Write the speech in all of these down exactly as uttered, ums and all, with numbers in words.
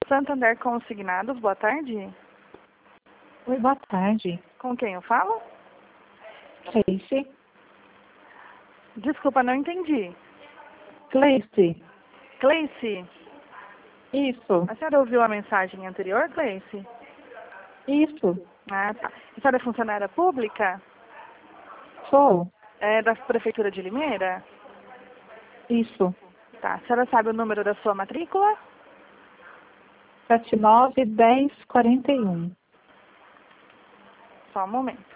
Santander Consignados, boa tarde. Oi, boa tarde. Com quem eu falo? Cleice. Desculpa, não entendi. Cleice. Cleice? Isso. A senhora ouviu a mensagem anterior, Cleice? Isso. Ah, tá. A senhora é funcionária pública? Sou. É da Prefeitura de Limeira? Isso. Tá. A senhora sabe o número da sua matrícula? sete nove dez quarenta e um. Só um momento.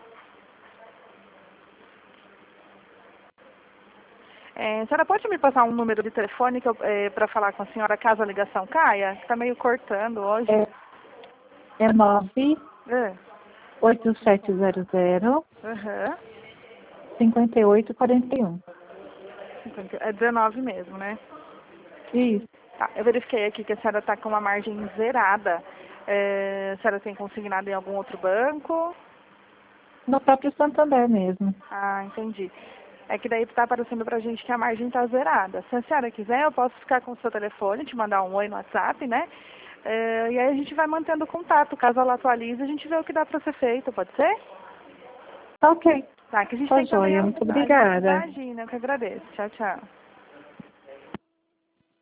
É, a senhora pode me passar um número de telefone é, para falar com a senhora caso a ligação caia? Está meio cortando hoje. É, é nove É. oito sete zero zero Uhum. cinquenta e oito quarenta e um. É dezenove mesmo, né? Isso. Tá, eu verifiquei aqui que a senhora está com uma margem zerada. É, a senhora tem consignado em algum outro banco? No próprio Santander mesmo. Ah, entendi. É que daí está aparecendo pra gente que a margem está zerada. Se a senhora quiser, eu posso ficar com o seu telefone, te mandar um oi no WhatsApp, né? É, e aí a gente vai mantendo contato. Caso ela atualize, a gente vê o que dá para ser feito, pode ser? Tá ok. Tá, que a gente Tá tem também... joia. A... Muito obrigada. Imagina, eu que agradeço. Tchau, tchau.